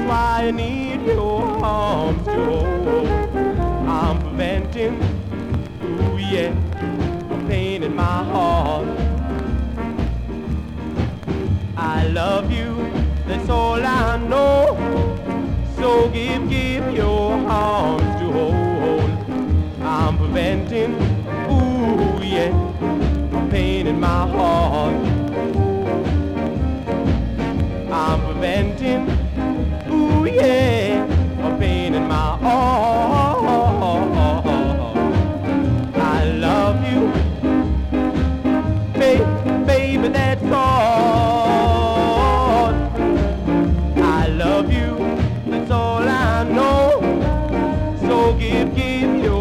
why I need your arms to hold. I'm preventing, ooh yeah, a pain in my heart. I love you, that's all I know. So give your arms to hold. I'm preventing, ooh yeah, a pain in my heart. I'm preventing, ooh yeah, a pain in my heart. I love you, baby, that's all. I love you, that's all I know. So give your